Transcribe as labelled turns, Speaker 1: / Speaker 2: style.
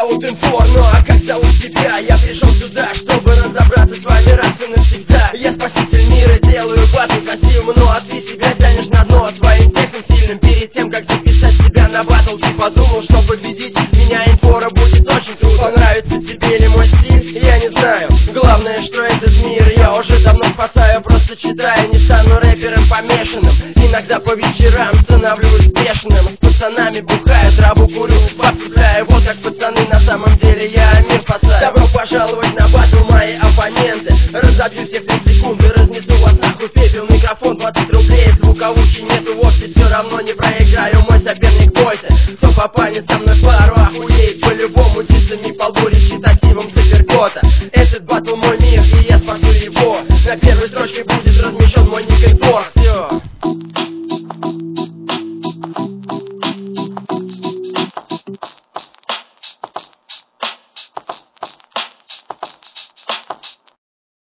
Speaker 1: зовут Инфорно, а как зовут тебя? Я пришел сюда, чтобы разобраться с вами раз и навсегда. Я спаситель мира, делаю батл красивым, но а ты себя тянешь на дно своим текстом сильным. Перед тем, как записать себя на батл, ты подумал, что победить меня Инфора будет очень трудно. Понравится тебе ли мой стиль? Я не знаю. Главное, что этот мир я уже давно спасаю, просто читаю. Не стану рэпером помешанным, иногда по вечерам становлюсь бешеным. С пацанами бухаю, траву курю, обсуждаю. Вот как пацаны, на самом деле я мир спасаю. Добро пожаловать на батл, мои оппоненты. Разобью всех 3 секунды, разнесу вас нахуй пепел. Микрофон 20 рублей, звуковухи нету вовсе. Все равно не проиграю, мой соперник бойся. Кто попадет со мной в пару, охуеет по-любому. Дисами по лбу, речитативом циферкота. Этот батл мой мир, и я спасу его. На первой строчке будет